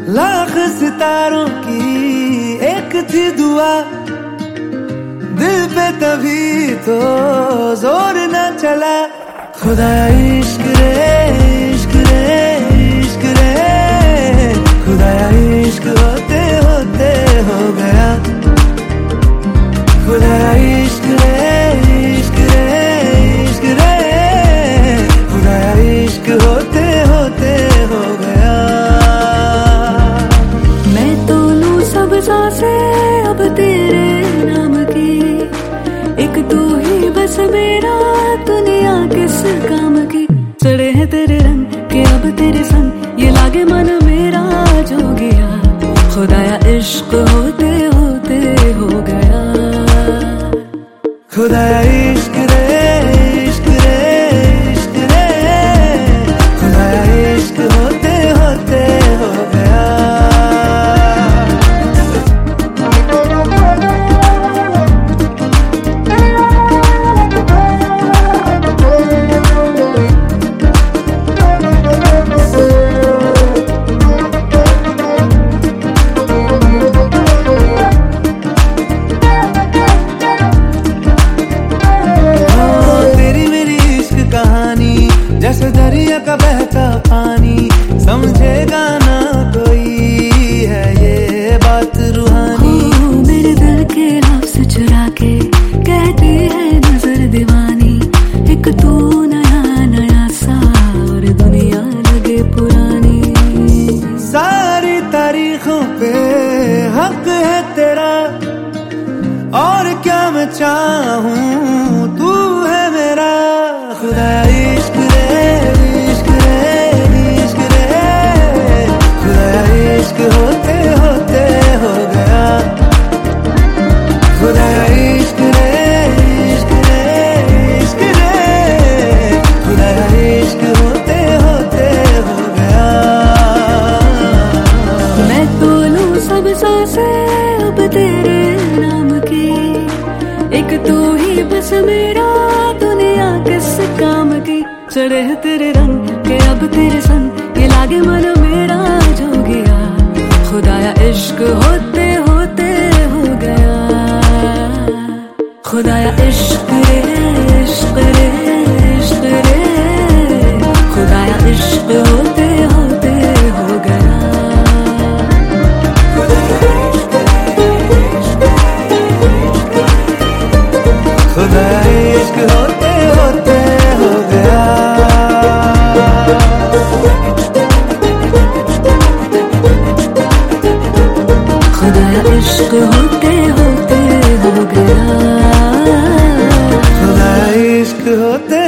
लाख सितारों की एक थी दुआ, दिल पे तभी तो जोर न चला। खुदा इश्क रे इश्क रे इश्क रे, खुदा इश्क होते होते हो गया। खुदा इश्क रे इश्क रे इश्क रे, खुदा इश्क होते होते हो गया। मैं तो लूं सब सांसें अब तेरे नाम की, एक तू ही बस मेरा दुनिया किस काम की। चढ़े हैं तेरे रंग के अब तेरे संग, ये लागे मन मेरा जो गया। खुदाया इश्क होते होते हो गया। खुदाया इश्क रे इश्क रे इश्क रे, खुदाया इश्क होते होते हो गया। जैसे दरिया का बहता पानी, समझेगा ना कोई है ये बात रूहानी। मेरे दिल के लफ्ज़ चुरा के कहती है नजर दीवानी, एक तू नया नया सा और दुनिया लगे पुरानी। सारी तारीखों पे हक है तेरा, और क्या मैं चाहूं तू है मेरा। खुदा इश्क रे इश्क रे इश्क रे, खुदा इश्क होते होते हो गया। खुदा इश्क रे इश्क रे इश्क रे, खुदा इश्क होते होते हो गया। मैं तो लूं सब सांसें अब तेरे नाम की, एक तू ही बस मेरा दुनिया किस काम की। चढ़े हैं तेरे रंग के अब तेरे संग, ये लागे मन मेरा जो गया। खुदाया इश्क होते होते हो गया। खुदाया इश्क रे इश्क रे इश्क रे, खुदाया इश्क होते होते हो गया। खुदा इश्क होते होते हो गया। खुदाया इश्क होते होते हो गया। खुदा इश्क होते